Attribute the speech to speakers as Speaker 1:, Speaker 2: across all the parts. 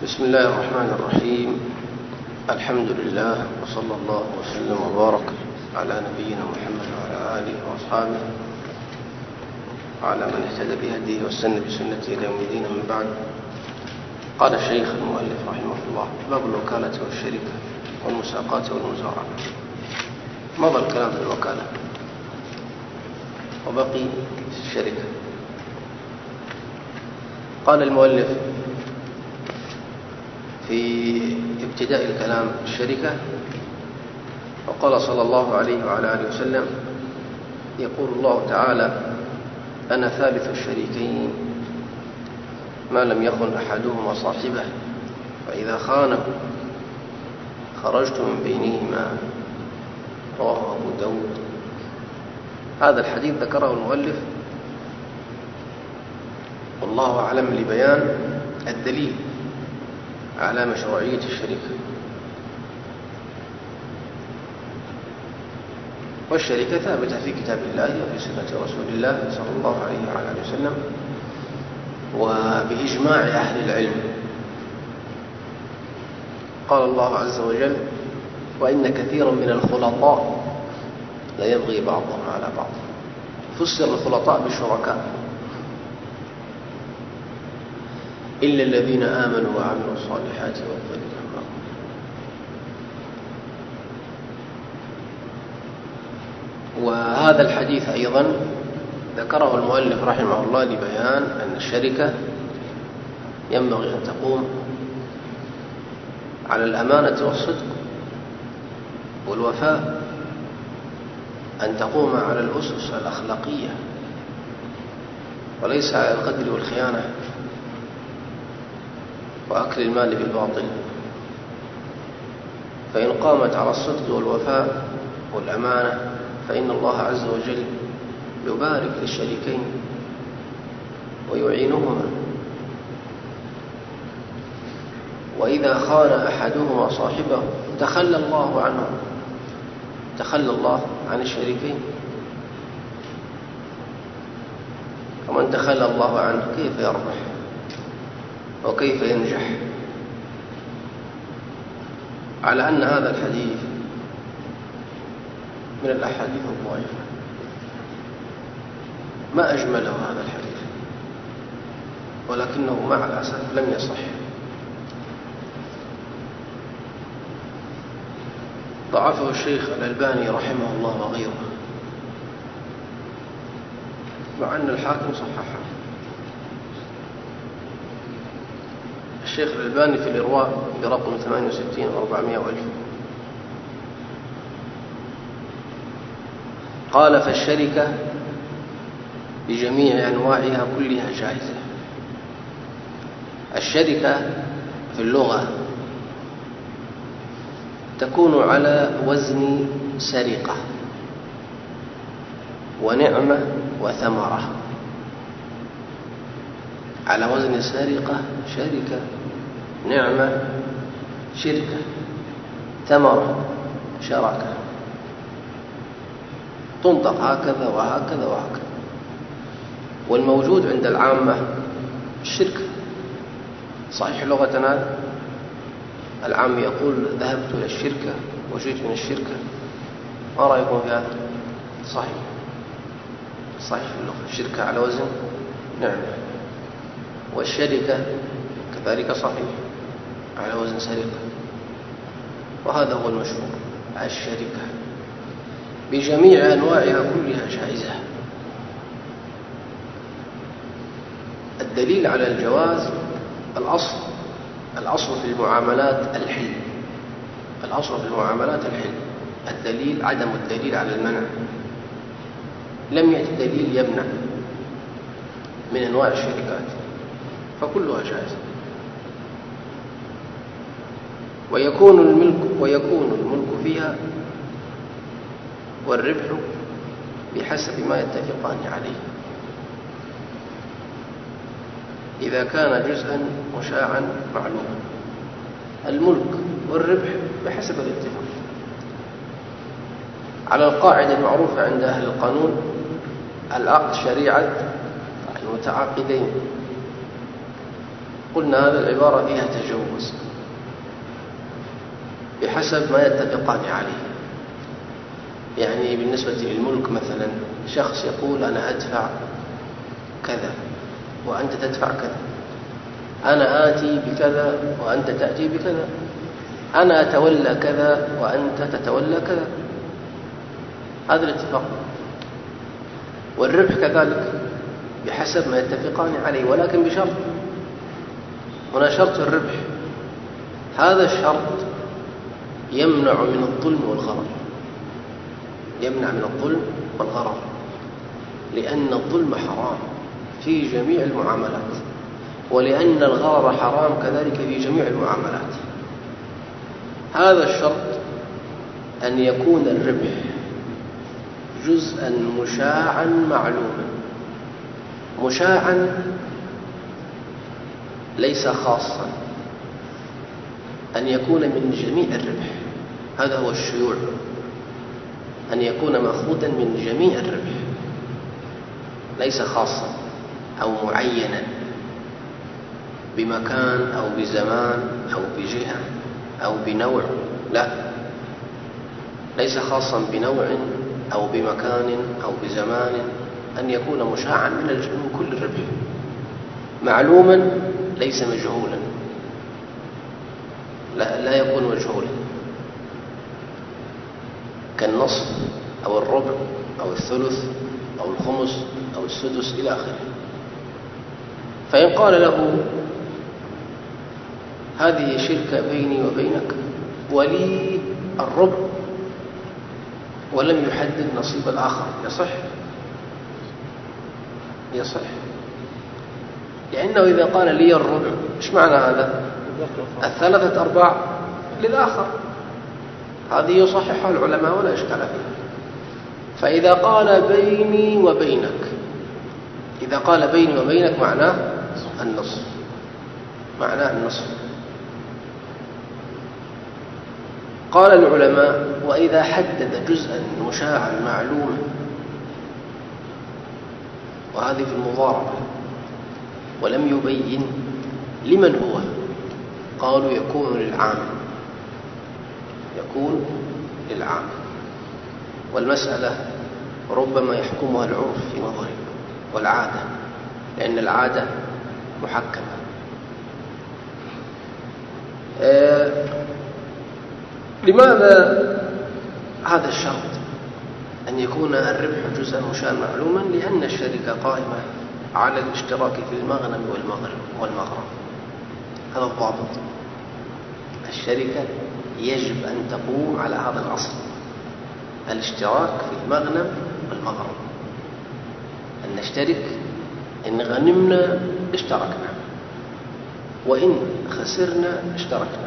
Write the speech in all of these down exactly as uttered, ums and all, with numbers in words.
Speaker 1: بسم الله الرحمن الرحيم. الحمد لله وصلى الله وسلم وبارك على نبينا محمد وعلى آله وأصحابه وعلى من اهتدى بهديه واستنى بسنته إلى يوم الدين. من بعد، قال الشيخ المؤلف رحمه الله: باب الوكالة والشركة والمساقات والمزارعة. مضى الكلام في الوكالة وبقي الشركة. قال المؤلف في ابتداء الكلام الشركة: وقال صلى الله عليه وعلى آله وسلم: يقول الله تعالى: أنا ثالث الشريكين ما لم يخن أحدهما صاحبه، فإذا خانه خرجت من بينهما. رواه أبو داود. هذا الحديث ذكره المؤلف والله أعلم لبيان الدليل على مشروعية الشركة. والشركة ثابتة في كتاب الله وفي سنة رسول الله صلى الله عليه وعلى آله وسلم وبإجماع أهل العلم. قال الله عز وجل: وإن كثيرا من الخلطاء لا يبغي بعضهم على بعض. فسر الخلطاء بالشركاء إلا الذين آمنوا وعملوا الصالحات وافضل لهم. وهذا الحديث أيضا ذكره المؤلف رحمه الله لبيان أن الشركة ينبغي أن تقوم على الأمانة والصدق والوفاء، أن تقوم على الأسس الأخلاقية وليس على الغدر والخيانة وأكل المال بالباطل. فإن قامت على الصدق والوفاء والأمانة فإن الله عز وجل يبارك للشريكين ويعينهما. وإذا خان أحدهما صاحبه تخلى الله عنه، تخلى الله عن الشريكين. ومن تخلى الله عنه كيف يربح وكيف ينجح؟ على أن هذا الحديث من الأحاديث الضعيفة. ما أجمله هذا الحديث، ولكنه مع الأسف لم يصح. ضعفه الشيخ الألباني رحمه الله وغيره، مع أن الحاكم صححه. الشيخ الألباني في الإرواء برقم ثمانية وستين وأربعمائة وألف قال: فالشركة بجميع أنواعها كلها جائزة. الشركة في اللغة تكون على وزن سرقة ونعمة وثمرة. على وزن سرقة شركة، نعمة شركة، ثمرة شراكة. تنطق هكذا وهكذا وهكذا. والموجود عند العامة الشركة. صحيح لغتنا العام يقول: ذهبت إلى الشركة وجئت من الشركة. ما رأيكم في هذا؟ صحيح صحيح في اللغة الشركة على وزن نعمة، والشركة كذلك صحيح على وزن سرقة. وهذا هو المشهور. الشركة بجميع أنواعها كلها جائزة. الدليل على الجواز الأصل الأصل في المعاملات الحل. الأصل في المعاملات الحل. الدليل عدم الدليل على المنع. لم يأتي دليل يمنع من أنواع الشركات، فكلها جائزة. ويكون الملك ويكون الملك فيها والربح بحسب ما يتفقان عليه، إذا كان جزءا مشاعا معلوما. الملك والربح بحسب الاتفاق على القاعدة المعروفة عند أهل القانون: العقد شريعة المتعاقدين. قلنا هذه العبارة فيها تجوز بحسب ما يتفقان عليه. يعني بالنسبة للملك مثلا شخص يقول أنا أدفع كذا وأنت تدفع كذا، أنا آتي بكذا وأنت تأتي بكذا، أنا أتولى كذا وأنت تتولى كذا، هذا الاتفاق. والربح كذلك بحسب ما يتفقان عليه، ولكن بشرط. هنا شرط الربح، هذا الشرط يمنع من الظلم والغرر، يمنع من الظلم والغرر، لأن الظلم حرام في جميع المعاملات، ولأن الغرر حرام كذلك في جميع المعاملات. هذا الشرط أن يكون الربح جزءا مشاعا معلوما، مشاعا ليس خاصا، أن يكون من جميع الربح، هذا هو الشيوع، أن يكون مأخوذا من جميع الربح ليس خاصا أو معينا بمكان أو بزمان أو بجهة أو بنوع، لا، ليس خاصا بنوع أو بمكان أو بزمان، أن يكون مشاعا من كل الربح، معلوما ليس مجهولا، لا, لا يكون مجهولا، كالنصف أو الربع أو الثلث أو الخمس أو السدس إلى آخره. فإن قال له هذه شركة بيني وبينك ولي الربع ولم يحدد نصيب الآخر، يصح؟ يصح، لأنه إذا قال لي الربع إيش معنى هذا؟ الثلاثة أرباع للآخر، هذه يصححها العلماء ولا إشكال فيها. فإذا قال بيني وبينك، إذا قال بيني وبينك معناه النصف، معناه النصف. قال العلماء وإذا حدد جزءا مشاعا معلوما، وهذه في المضاربة، ولم يبين لمن هو، قالوا يكون للعامل، يكون للعامل. والمسألة ربما يحكمها العرف في نظره والعادة، لأن العادة محكمة. آه لماذا هذا الشرط أن يكون الربح جزءا مشاعا معلوما؟ لأن الشركة قائمة على الاشتراك في المغنم والمغرم، هذا الضابط. الشركة يجب أن تقوم على هذا الأصل، الاشتراك في المغنم والمغرم، أن نشترك، إن غنمنا اشتركنا، وإن خسرنا اشتركنا،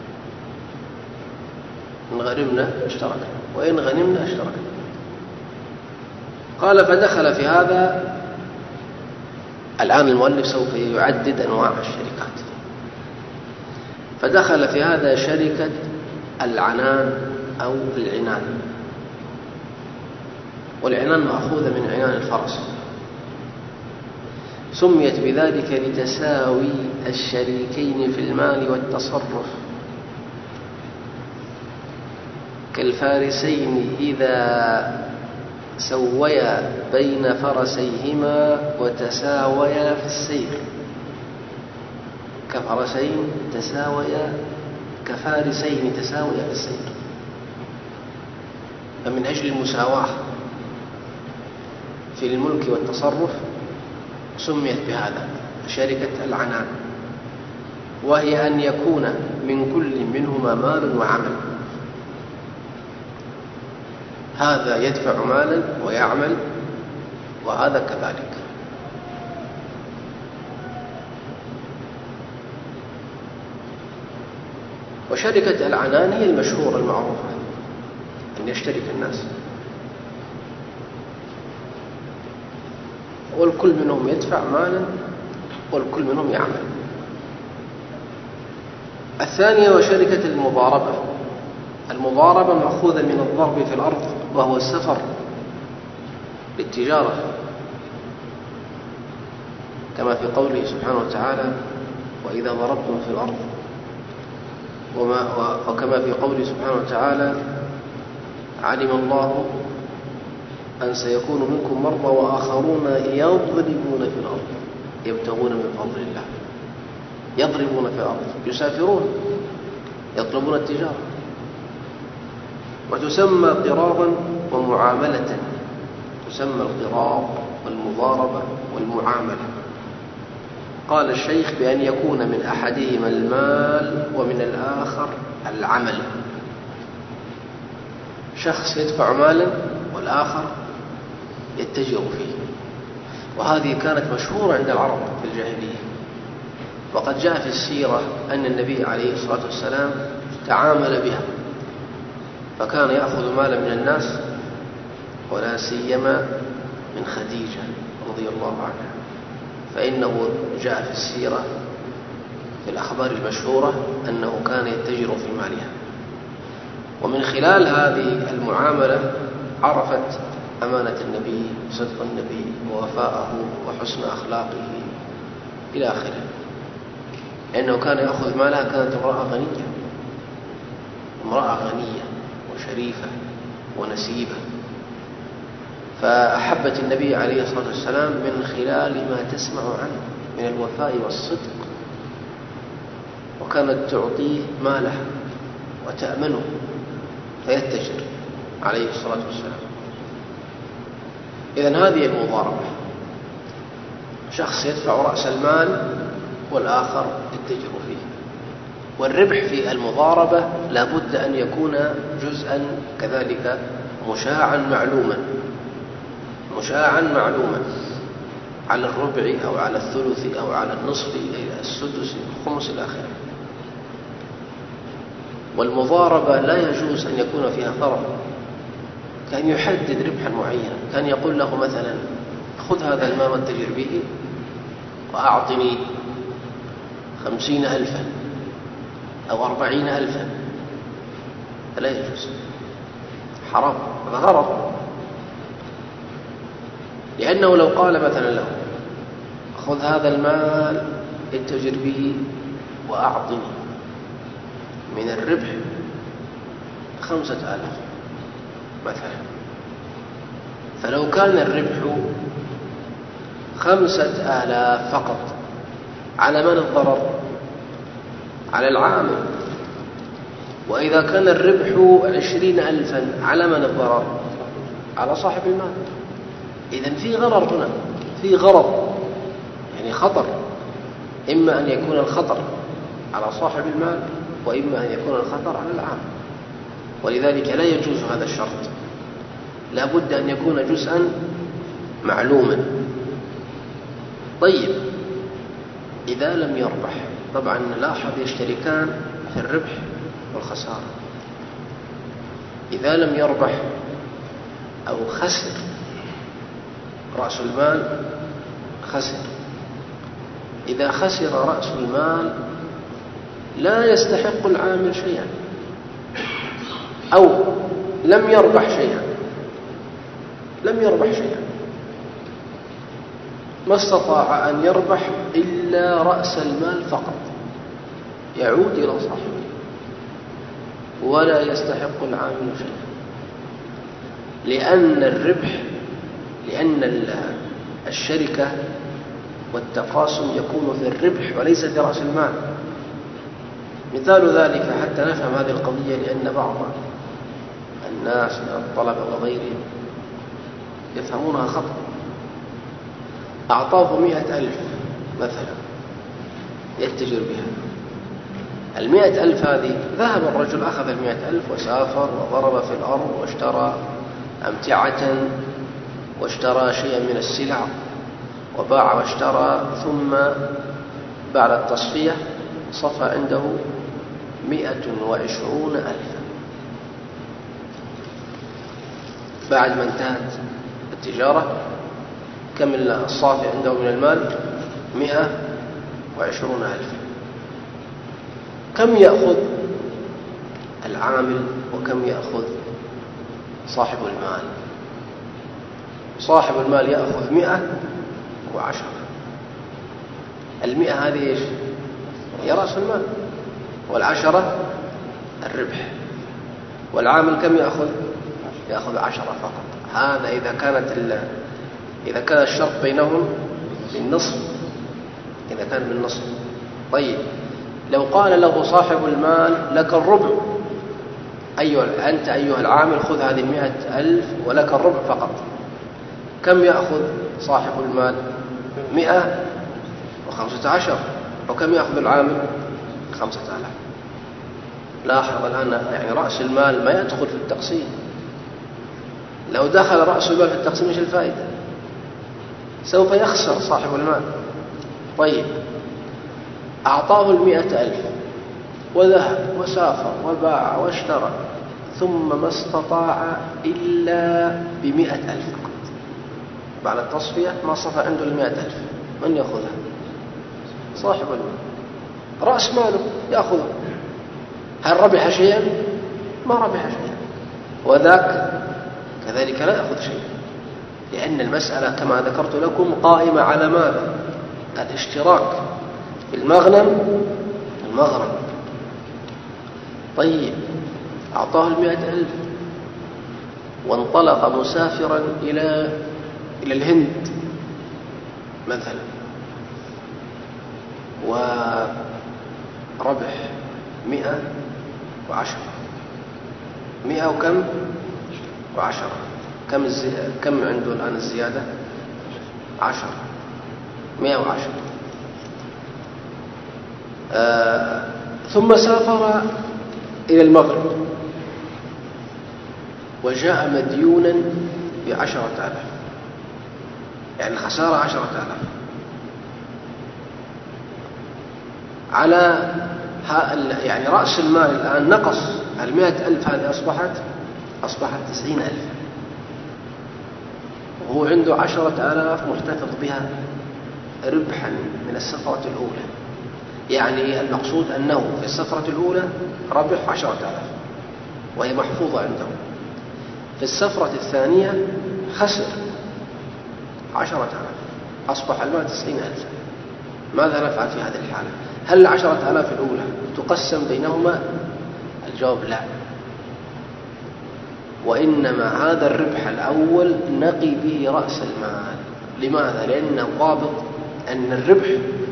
Speaker 1: إن غنمنا اشتركنا وإن غنمنا اشتركنا. قال فدخل في هذا، الآن المؤلف سوف يعدد أنواع الشركات، فدخل في هذا شركة العنان أو العنان، والعنان مأخوذة من عنان الفرس، سميت بذلك لتساوي الشريكين في المال والتصرف، كالفارسين إذا سويا بين فرسيهما وتساويا في السير، كفرسين تساويا، كفارسين تساويا في السير. فمن أجل المساواة في الملك والتصرف سميت بهذا شركة العنان، وهي أن يكون من كل منهما مال وعمل، هذا يدفع مالا ويعمل وهذا كذلك. وشركة العنان هي المشهورة المعروفة، أن يشترك الناس والكل منهم يدفع مالا والكل منهم يعمل. الثانية وشركة المضاربة، المضاربة مأخوذة من الضرب في الأرض، وهو السفر للتجارة، كما في قوله سبحانه وتعالى وإذا ضربتم في الأرض، وما وكما في قوله سبحانه وتعالى علم الله أن سيكون منكم مرضى وآخرون يضربون في الأرض يبتغون من فضل الله. يضربون في الأرض يسافرون يطلبون التجارة. وتسمى قراضا ومعاملة، تسمى القراض والمضاربة والمعاملة. قال الشيخ بأن يكون من أحدهما المال ومن الآخر العمل. شخص يدفع مالا والآخر يتجر فيه، وهذه كانت مشهورة عند العرب في الجاهلية. وقد جاء في السيرة أن النبي عليه الصلاة والسلام تعامل بها، فكان يأخذ مالا من الناس ولا سيما من خديجة رضي الله عنها، فإنه جاء في السيرة في الأخبار المشهورة أنه كان يتجر في مالها. ومن خلال هذه المعاملة عرفت أمانة النبي، صدق النبي، ووفاءه، وحسن أخلاقه إلى آخره. لأنه كان يأخذ مالها، كانت امرأة غنية، امرأة غنية وشريفة ونسيبة، فأحبت النبي عليه الصلاة والسلام من خلال ما تسمع عنه من الوفاء والصدق، وكانت تعطيه مالها وتأمنه فيتجر عليه الصلاة والسلام. إذن هذه المضاربة، شخص يدفع رأس المال والآخر يتجر فيه. والربح في المضاربة لا بد أن يكون جزءا كذلك مشاعا معلوما، مشاعا معلوما على الربع أو على الثلث أو على النصف إلى السدس الخمس إلى آخره. والمضاربة لا يجوز أن يكون فيها ضرر، كان يحدد ربحا معينا، كان يقول له مثلا خذ هذا المال واتجر به وأعطني خمسين ألفا أو أربعين ألفا، لا يجوز، حرام، هذا غرر. لأنه لو قال مثلا له خذ هذا المال اتجر به وأعطني من الربح خمسة آلاف مثلا، فلو كان الربح خمسة آلاف فقط، على من الضرر؟ على العامل. وإذا كان الربح عشرين ألفا، على من الضرر؟ على صاحب المال. إذن في غرر هنا، في غرر، يعني خطر، إما أن يكون الخطر على صاحب المال وإما أن يكون الخطر على العامل. ولذلك لا يجوز هذا الشرط، لا بد أن يكون جزءا معلوما. طيب إذا لم يربح، طبعا لاحظ يشتركان في الربح والخسارة. إذا لم يربح أو خسر رأس المال، خسر. إذا خسر رأس المال لا يستحق العامل شيئا، أو لم يربح شيئا، لم يربح شيئا، ما استطاع أن يربح إلا رأس المال فقط، يعود إلى صاحبه ولا يستحق العامل شيئا. لأن الربح، لأن الشركة والتقاسم يكون في الربح وليس في رأس المال. مثال ذلك حتى نفهم هذه القضية، لأن بعض الناس من الطلبة وغيرهم يفهمونها خطأ. أعطاه مئة ألف مثلا يتجر بها، المئة ألف هذه ذهب الرجل أخذ المئة ألف وسافر وضرب في الأرض واشترى أمتعة واشترى شيئا من السلع وباع واشترى، ثم بعد التصفية صفى عنده مئة وعشرون ألفا. بعد ما انتهت التجارة كم الصافي عنده من المال؟ مئة وعشرون ألفا. كم يأخذ العامل وكم يأخذ صاحب المال؟ صاحب المال يأخذ مئة وعشرة. المئة هذه إيش؟ هي رأس المال، والعشرة الربح. والعامل كم يأخذ؟ يأخذ عشرة فقط. هذا إذا كانت إذا كان الشرط بينهم بالنصف، إذا كان بالنصف. طيب لو قال له صاحب المال لك الربع، أيها أنت أيها العامل خذ هذه المئة ألف ولك الربع فقط، كم يأخذ صاحب المال؟ مئة وخمسة عشر. وكم يأخذ العامل؟ خمسة آلاف. لاحظ الآن يعني رأس المال ما يدخل في التقسيم. لو دخل رأس المال في التقسيم ايش الفائدة؟ سوف يخسر صاحب المال. طيب أعطاه المئة ألف وذهب وسافر وباع واشترى، ثم ما استطاع إلا بمئة ألف فقط. بعد التصفية ما صفى عنده المئة ألف، من يأخذها؟ صاحب المال، رأس ماله يأخذه. هل ربح شيئا؟ ما ربح شيئا. وذاك كذلك لا يأخذ شيئا، لأن المسألة كما ذكرت لكم قائمة على ماذا؟ الاشتراك في المغنم المغرم. طيب أعطاه المئة ألف وانطلق مسافرا إلى إلى الهند مثلا، وربح مئة وعشرة. مئة وكم؟ وعشرة. كم الزي... كم عنده الآن الزيادة؟ عشرة. مئة وعشرة. آه... ثم سافر إلى المغرب وجاء مديونا بعشرة آلاف، يعني الخسارة عشرة آلاف. على يعني رأس المال الآن نقص. المئة ألف هذه أصبحت أصبحت تسعين ألف، وهو عنده عشرة آلاف محتفظ بها ربحا من السفرة الأولى. يعني المقصود أنه في السفرة الأولى ربح عشرة آلاف وهي محفوظة عنده. في السفرة الثانية خسر عشرة آلاف، أصبح المال تسعين ألف. ماذا نفعل في هذه الحالة؟ هل العشرة آلاف الأولى تقسم بينهما؟ الجواب لا، وإنما هذا الربح الأول نقي به رأس المال. لماذا؟ لأن الضابط أن الربح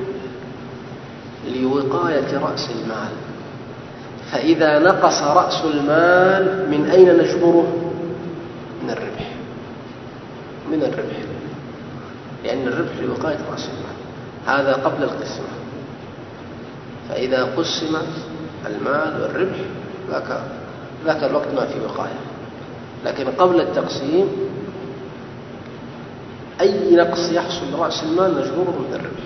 Speaker 1: لوقاية رأس المال، فإذا نقص رأس المال من أين نجبره؟ من الربح، من الربح، لأن الربح لوقاية رأس المال. هذا قبل القسمة. فإذا قسم المال والربح ذاك ذاك الوقت ما في وقاية. لكن قبل التقسيم أي نقص يحصل لرأس المال نجبره من الربح،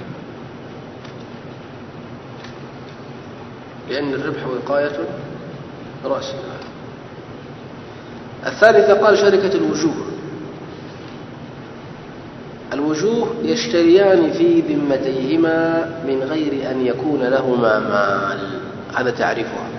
Speaker 1: لأن الربح وقاية رأس المال. الثالثة قال شركة الوجوه. الوجوه يشتريان في ذمتيهما من غير أن يكون لهما مال، هذا تعريفها.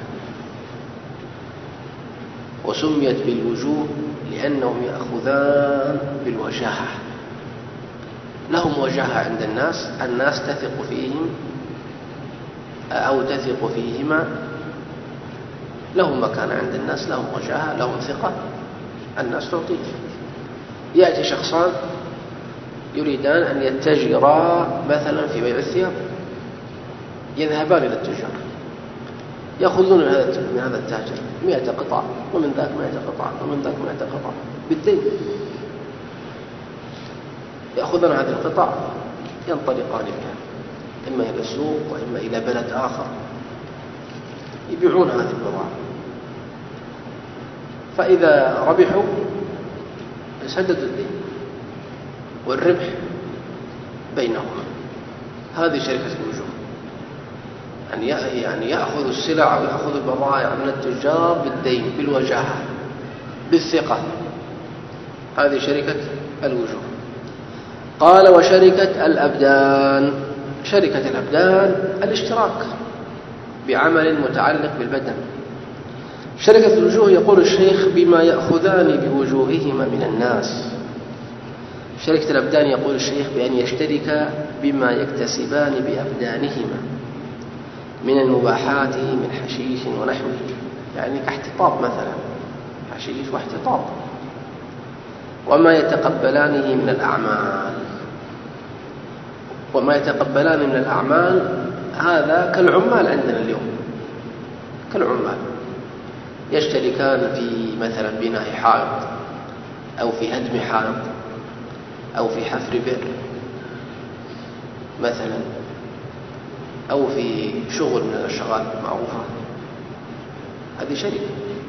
Speaker 1: وسميت بالوجوه لأنهم يأخذان بالوجاهة، لهم وجاهة عند الناس، الناس تثق فيهم أو تثق فيهما، لهم مكان عند الناس، لهم وجاهة، لهم ثقة، الناس تعطيه. يأتي شخصان يريدان أن يتجرا مثلا في بيع الثياب، يذهبان إلى التجار يأخذون من هذا التاجر مئة قطعة ومن ذاك مئة قطعة ومن ذاك مئة قطعة بالدين، يأخذون هذه القطع ينطلقان بها إما إلى السوق وإما إلى بلد آخر يبيعون هذه البضاعة. فإذا ربحوا يسددوا الدين والربح بينهما. هذه شركة الوجوه، أن يعني يأخذ السلع أو يأخذ البضائع من التجار بالدين بالوجاهة بالثقة. هذه شركة الوجوه. قال وشركة الأبدان. شركة الأبدان الاشتراك بعمل متعلق بالبدن. شركة الوجوه يقول الشيخ بما يأخذان بوجوههما من الناس. شركة الأبدان يقول الشيخ بأن يشترك بما يكتسبان بأبدانهما، من المباحات من حشيش ونحوه، يعني كاحتطاب مثلا، حشيش واحتطاب. وما يتقبلانه من الأعمال، وما يتقبلان من الأعمال هذا كالعمال عندنا اليوم، كالعمال يشتركان في مثلا بناء حائط أو في هدم حائط أو في حفر بئر مثلا، أو في شغل من الأشغال معروفة، هذه شركة.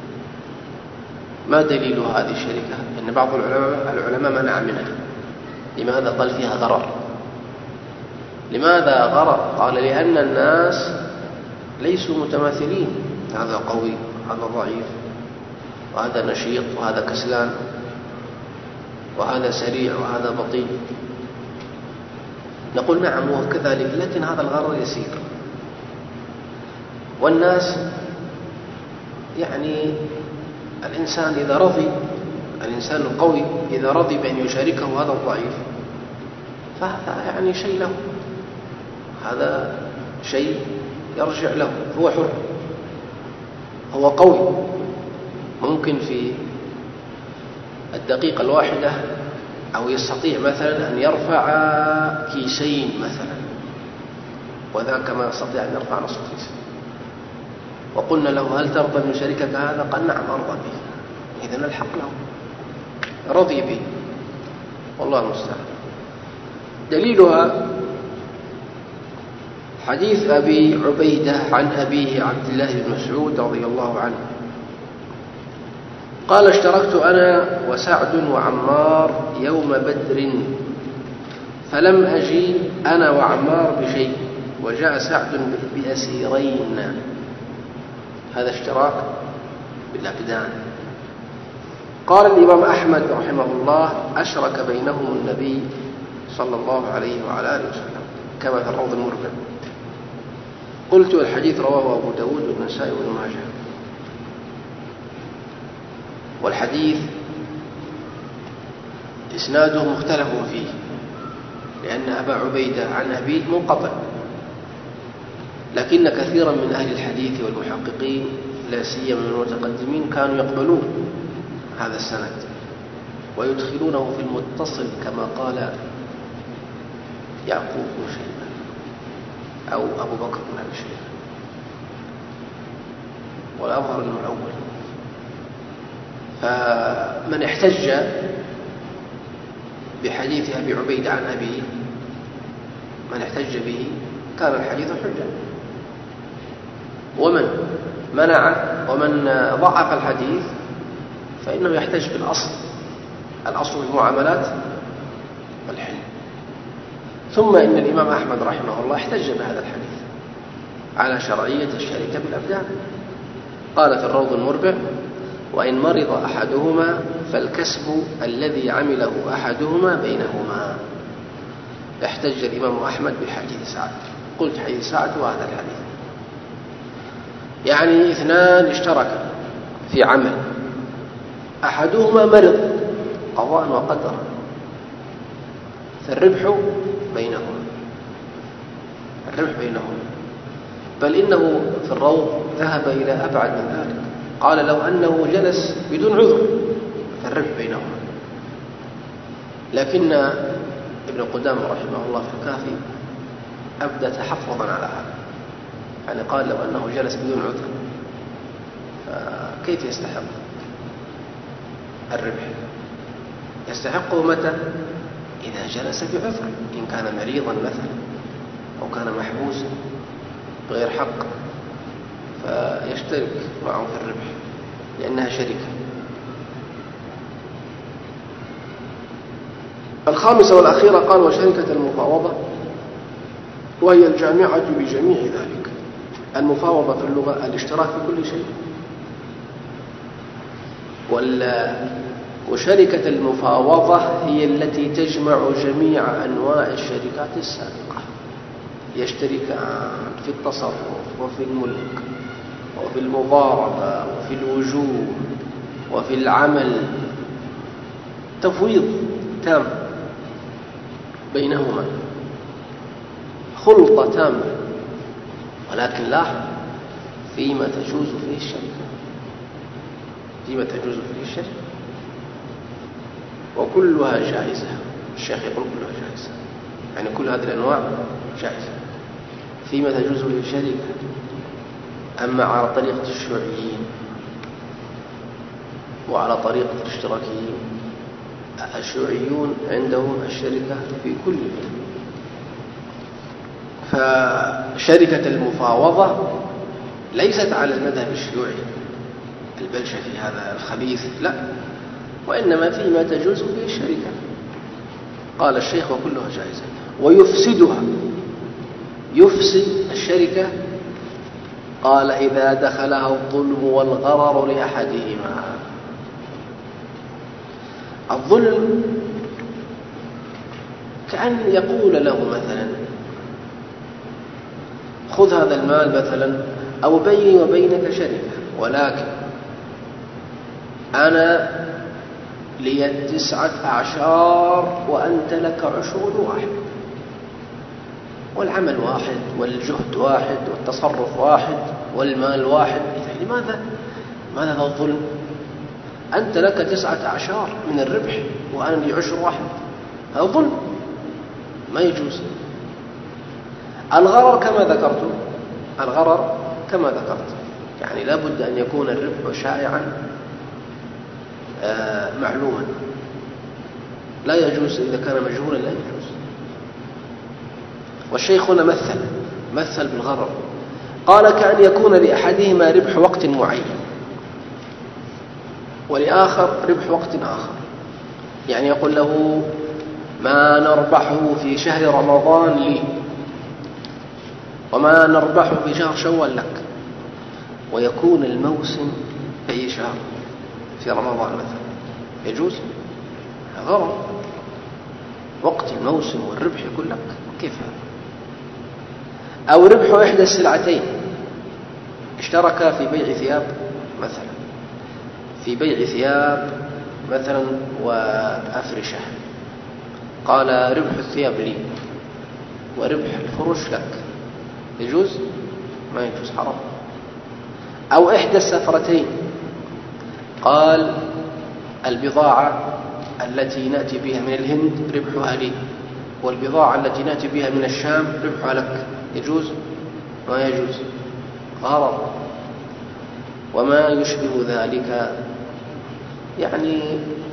Speaker 1: ما دليل هذه الشركة؟ أن بعض العلماء العلماء منع منها. لماذا؟ قال فيها غرر. لماذا غرر؟ قال لأن الناس ليسوا متماثلين، هذا قوي هذا ضعيف، وهذا نشيط وهذا كسلان، وهذا سريع وهذا بطيء. نقول نعم هو كذلك، لكن هذا الغرر يسير. والناس يعني الإنسان إذا رضي، الإنسان القوي إذا رضي بأن يشاركه هذا الضعيف فهذا يعني شيء له، هذا شيء يرجع له، هو حر، هو قوي، ممكن في الدقيقة الواحدة أو يستطيع مثلا أن يرفع كيسين مثلا، وذاك ما يستطيع أن يرفع نصف كيس. وقلنا له هل ترضى أن يشاركك هذا؟ قال نعم أرضى به. إذن الحق له، رضي به، والله المستعان. دليلها حديث أبي عبيدة عن أبيه عبد الله بن مسعود رضي الله عنه قال اشتركت أنا وسعد وعمار يوم بدر فلم أجي أنا وعمار بشيء، وجاء سعد بأسيرين. هذا اشتراك بالأبدان. قال الإمام أحمد رحمه الله أشرك بينهم النبي صلى الله عليه وعلى آله وسلم كما في الروض المربع. قلت الحديث رواه أبو داود والنسائي وابن ماجه. والحديث إسناده مختلف فيه، لأن أبا عبيدة عن أبيه منقطع، لكن كثيرا من أهل الحديث والمحققين لا سيما من المتقدمين كانوا يقبلون هذا السند ويدخلونه في المتصل كما قال يعقوب بن شيبة أو أبو بكر بن أبي شيبة، والأظهر المعول. فمن احتج بحديث أبي عبيدة عن أبيه، من احتج به كان الحديث حجة، ومن منع ومن ضعف الحديث فإنه يحتج بالأصل، الأصل في المعاملات الحل. ثم إن الإمام أحمد رحمه الله احتج بهذا الحديث على شرعية الشركة بالأبدان. قال في الروض المربع وإن مرض أحدهما فالكسب الذي عمله أحدهما بينهما. احتج الإمام أحمد بحديث سعد. قلت حديث سعد وهذا الحديث، يعني اثنان اشتركا في عمل، أحدهما مرض قضاء وقدر، فالربح بينهما، الربح بينهما. بل إنه في الروض ذهب إلى أبعد من ذلك، قال لو أنه جلس بدون عذر فالربح بينهما. لكن ابن قدامة رحمه الله في الكافي أبدى تحفظا على هذا، يعني قال لو أنه جلس بدون عذر فكيف يستحق الربح؟ يستحقه متى؟ إذا جلس بعذر، إن كان مريضا مثلا أو كان محبوسا بغير حق فيشترك معه في الربح لأنها شركة. الخامسة والأخيرة قال وشركة المفاوضة، وهي الجامعة بجميع ذلك. المفاوضة في اللغة الاشتراك في كل شيء، وشركة المفاوضة هي التي تجمع جميع أنواع الشركات السابقة، يشتركان في التصرف وفي الملك وفي المضاربة وفي الوجوه وفي العمل، تفويض تام بينهما، خلطة تامة، ولكن لاحظ فيما تجوز فيه الشركة، فيما تجوز فيه الشركة، وكلها جائزة. الشيخ يقول كلها جائزة، يعني كل هذه الأنواع جائزة فيما تجوز فيه الشركة. أما على طريقة الشيوعيين وعلى طريقة الاشتراكيين، الشيوعيون عندهم الشركة في كل شيء، فشركة المفاوضة ليست على المذهب الشيوعي البلشفي هذا الخبيث، لا، وإنما فيما تجوز فيه الشركة. قال الشيخ وكلها جائزة. ويفسدها، يفسد الشركة، قال إذا دخلها الظلم والغرر لأحدهما. الظلم كأن يقول له مثلا خذ هذا المال مثلا، أو بيني وبينك شركة، ولكن أنا لي تسعة أعشار وأنت لك عشر واحد، والعمل واحد والجهد واحد والتصرف واحد والمال واحد. لماذا؟ ماذا هذا الظلم؟ أنت لك تسعة أعشار من الربح وأنا لي عشر واحد، هذا ظلم، ما يجوز. الغرر كما ذكرت، الغرر كما ذكرت يعني لابد أن يكون الربح شائعا آه معلوما، لا يجوز إذا كان مجهولا، لا يجوز. والشيخ هنا مثل مثل بالغرر، قال كأن يكون لأحدهما ربح وقت معين ولآخر ربح وقت آخر. يعني يقول له ما نربحه في شهر رمضان لي، وما نربحه في شهر شوال لك، ويكون الموسم في أي شهر؟ في رمضان مثلا، يجوز؟ غرر، وقت الموسم والربح يكون لك، كيف هذا؟ أو ربح إحدى السلعتين، اشترك في بيع ثياب مثلا، في بيع ثياب مثلا وأفرشة، قال ربح الثياب لي وربح الفرش لك، يجوز؟ ما يجوز، حرام. أو إحدى السفرتين، قال البضاعة التي نأتي بها من الهند ربحها لي، والبضاعة التي نأتي بها من الشام ربحها لك، يجوز؟ ما يجوز، غرر. وما يشبه ذلك. يعني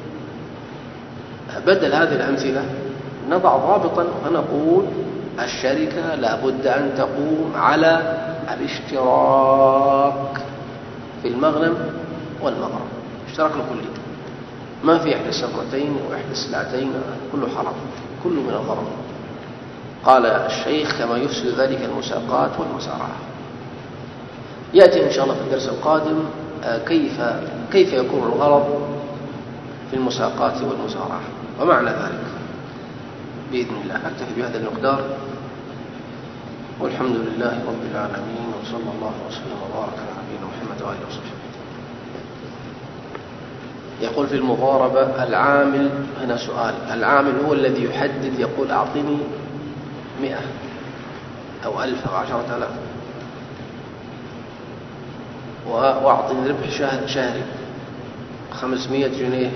Speaker 1: بدل هذه الأمثلة نضع ضابطا ونقول الشركة لا بد أن تقوم على الاشتراك في المغنم والمغرم، اشتراك الكلي، ما في إحدى السفرتين وإحدى السلعتين، كله حرام، كله من الغرر. قال الشيخ كما يفسد ذلك المساقات والمسارعة. يأتي إن شاء الله في الدرس القادم كيف كيف يكون الغرض في المساقات والمسارعة ومعنى ذلك بإذن الله. أكتفي بهذا المقدار، والحمد لله رب العالمين، وصلى الله وسلم وبارك على نبينا محمد وآله وصحبه. يقول في المضاربة العامل، هنا سؤال، العامل هو الذي يحدد، يقول أعطني مئة أو ألف أو عشرة آلاف وأعطني ربح شهر شهري خمسمائة جنيه،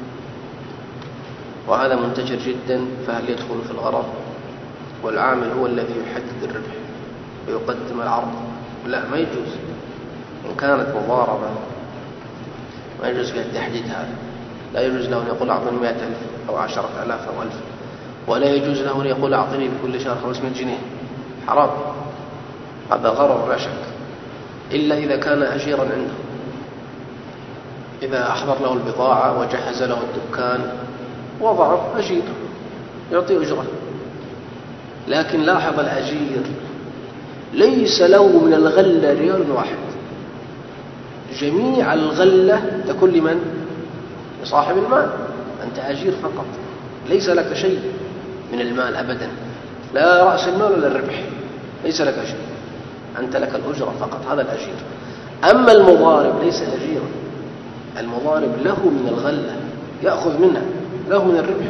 Speaker 1: وهذا منتشر جدا، فهل يدخل في الغرض؟ والعامل هو الذي يحدد الربح ويقدم العرض؟ لا، ما يجوز. إن كانت مضاربة ما يجوز فيها التحديد هذا، لا يجوز له أن يقول أعطني مئة ألف أو عشرة آلاف أو ألف، ولا يجوز له أن يقول أعطني بكل شهر خمسمائة جنيه، حرام، هذا غرر لا شك، إلا إذا كان أجيرا عنده، إذا أحضر له البضاعة وجهز له الدكان وضع أجير يعطي أجرة. لكن لاحظ الأجير ليس له من الغلة ريال واحد، جميع الغلة تكون لمن؟ لصاحب المال، أنت أجير فقط، ليس لك شيء من المال أبدا، لا رأس المال ولا الربح، ليس لك شيء، أنت لك الأجرة فقط، هذا الأجير. أما المضارب ليس أجيرا، المضارب له من الغلة يأخذ منها، له من الربح.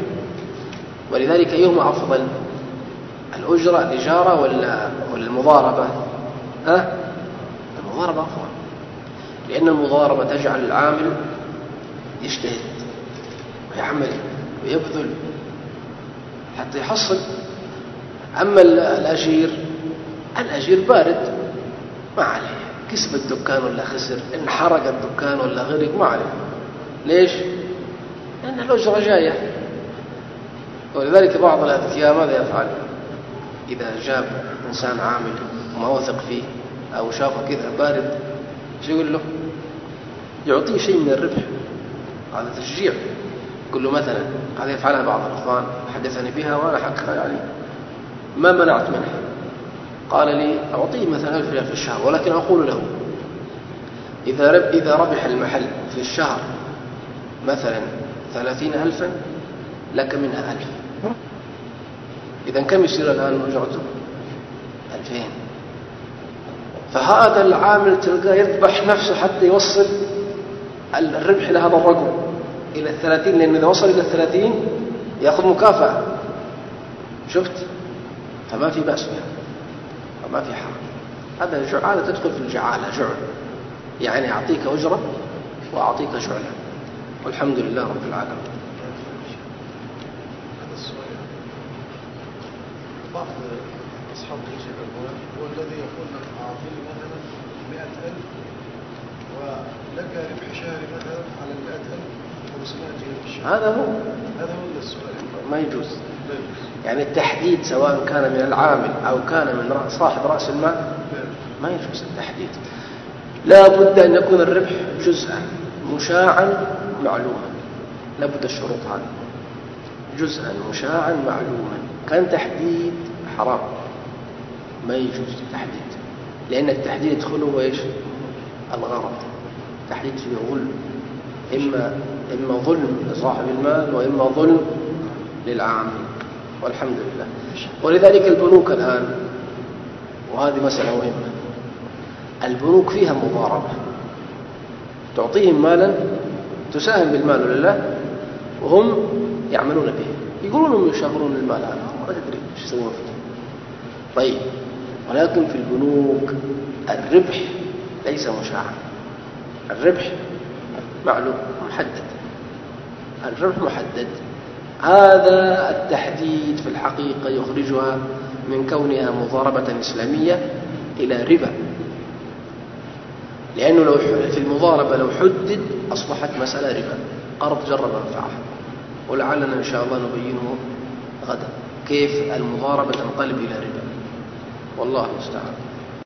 Speaker 1: ولذلك أيهما أفضل، الأجرة الإجارة ولا المضاربة؟ ها؟ المضاربة أفضل، لأن المضاربة تجعل العامل يجتهد ويعمل ويبذل حتى يحصل. أما الأجير، الأجير بارد ما عليه، كسب الدكان ولا خسر، إن حرق الدكان ولا غرق ما عليه. ليش؟ لأن الأجرة جاية. ولذلك بعض الأذكياء ماذا يفعل؟ إذا جاب إنسان عامل وما وثق فيه أو شافه كذا بارد، شو يقول له؟ يعطيه شيء من الربح، هذا تشجيع. يقول له مثلا، هذا يفعلها بعض الأخوان حدثني بها وأنا حقها يعني ما منعت منها، قال لي أعطيه مثلا ألف ريال في الشهر، ولكن أقول له إذا رب إذا ربح المحل في الشهر مثلا ثلاثين ألفا لك منها ألف. إذا كم يصير الآن أجرته؟ ألفين. فهذا العامل تلقاه يذبح نفسه حتى يوصل الربح إلى هذا الرقم، إلى الثلاثين، لأن إذا وصل إلى الثلاثين يأخذ مكافأة. شفت؟ فما في بأس بها، فما في حرج. هذا جعالة تدخل في الجعالة، جعل يعني أعطيك أجرة وأعطيك جعلة، والحمد لله رب العالمين.
Speaker 2: بعض أصحاب الرزق الأموال هو الذي يقول لك أعطيني مثلا مئة ألف ولك ربح شهري مثلا على المئة ألف خمسمائة جنيه في الشهر.
Speaker 1: هذا هو
Speaker 2: هذا هو السؤال.
Speaker 1: ما يجوز. يعني التحديد سواء كان من العامل أو كان من صاحب رأس المال ما يجوز التحديد. لا بد أن يكون الربح جزءا مشاعا معلوما، لا بد الشروط هذه، جزءا مشاعا معلوما. كان تحديد حرام، ما يجوز التحديد، لأن التحديد يدخله ايش؟ الغرض. التحديد فيه ظلم، إما إما ظلم لصاحب المال وإما ظلم للعامل، والحمد لله. ولذلك البنوك الآن، وهذه مسألة مهمة، البنوك فيها مضاربة، تعطيهم مالا تساهم بالمال لله وهم يعملون به، يقولون هم يشغلون المال هذا، ما تدري ايش يسوون فيه. طيب، ولكن في البنوك الربح ليس مشاعا، الربح معلوم محدد، الربح محدد. هذا التحديد في الحقيقة يخرجها من كونها مضاربة إسلامية إلى ربا، لأنه لو في المضاربة لو حدد أصبحت مسألة ربا، قرض جر منفعة. ولعلنا إن شاء الله نبينه غدا كيف المضاربة تنقلب إلى ربا، والله المستعان.